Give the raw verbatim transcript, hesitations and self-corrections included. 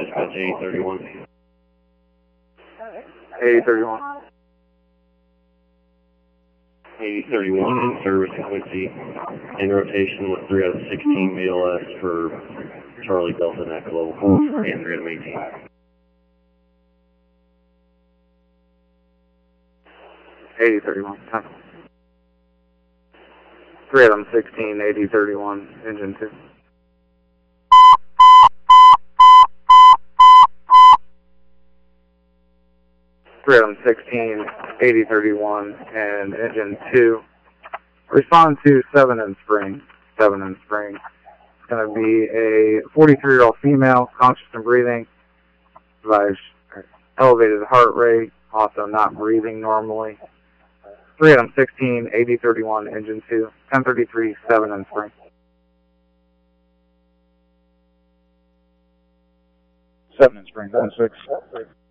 dispatch eighty thirty-one. eighty thirty-one. eighty thirty-one in service in Quincy, in rotation with three out of sixteen B L S for Charlie Delta Echo and three out of eighteen. eighty thirty-one. three out of sixteen, eighty thirty-one, engine two. three out of sixteen, eighty thirty-one, and engine two. Respond to seven in spring. seven in spring. It's going to be a forty-three-year-old female, conscious and breathing, by elevated heart rate, also not breathing normally. three out of sixteen, eighty thirty-one, engine two, ten thirty-three, seven in spring. seven in spring, one six.